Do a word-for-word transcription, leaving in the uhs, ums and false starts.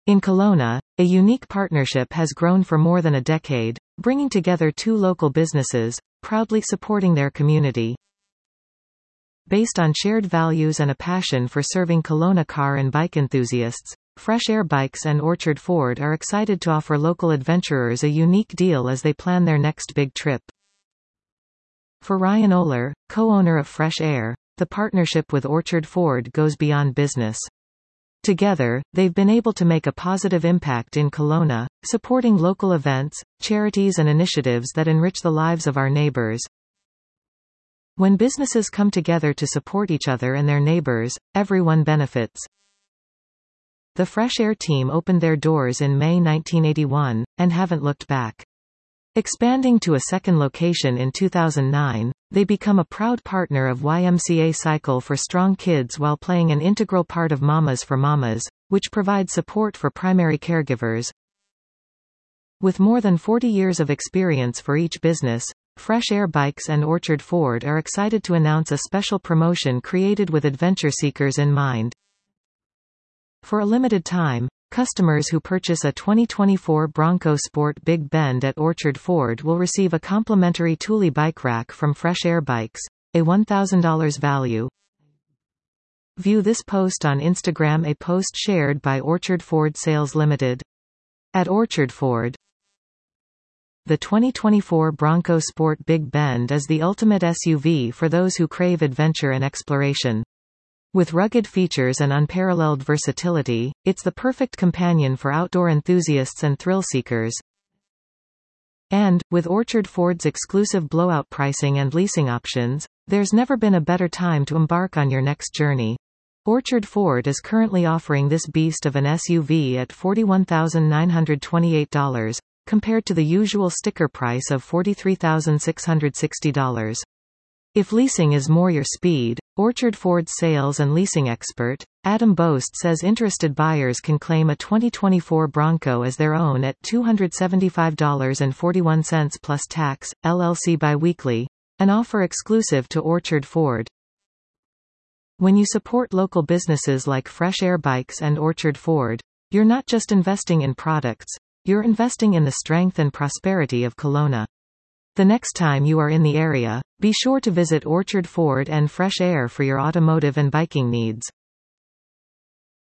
In Kelowna, a unique partnership has grown for more than a decade, bringing together two local businesses, proudly supporting their community. Based on shared values and a passion for serving Kelowna car and bike enthusiasts, Fresh Air Bikes and Orchard Ford are excited to offer local adventurers a unique deal as they plan their next big trip. For Ryan Oler, co-owner of Fresh Air, the partnership with Orchard Ford goes beyond business. Together, they've been able to make a positive impact in Kelowna, supporting local events, charities and initiatives that enrich the lives of our neighbors. When businesses come together to support each other and their neighbors, everyone benefits. The Fresh Air team opened their doors in May nineteen eighty-one, and haven't looked back. Expanding to a second location in two thousand nine, they become a proud partner of Y M C A Cycle for Strong Kids while playing an integral part of Mamas for Mamas, which provides support for primary caregivers. With more than forty years of experience for each business, Fresh Air Bikes and Orchard Ford are excited to announce a special promotion created with adventure seekers in mind. For a limited time, customers who purchase a twenty twenty-four Bronco Sport Big Bend at Orchard Ford will receive a complimentary Thule bike rack from Fresh Air Bikes, a one thousand dollars value. View this post on Instagram, a post shared by Orchard Ford Sales Limited. At Orchard Ford, the twenty twenty-four Bronco Sport Big Bend is the ultimate S U V for those who crave adventure and exploration. With rugged features and unparalleled versatility, it's the perfect companion for outdoor enthusiasts and thrill seekers. And, with Orchard Ford's exclusive blowout pricing and leasing options, there's never been a better time to embark on your next journey. Orchard Ford is currently offering this beast of an S U V at forty-one thousand nine hundred twenty-eight dollars, compared to the usual sticker price of forty-three thousand six hundred sixty dollars. If leasing is more your speed, Orchard Ford's sales and leasing expert, Adam Boast, says interested buyers can claim a twenty twenty-four Bronco as their own at two hundred seventy-five dollars and forty-one cents plus tax, L L C biweekly, an offer exclusive to Orchard Ford. When you support local businesses like Fresh Air Bikes and Orchard Ford, you're not just investing in products, you're investing in the strength and prosperity of Kelowna. The next time you are in the area, be sure to visit Orchard Ford and Fresh Air for your automotive and biking needs.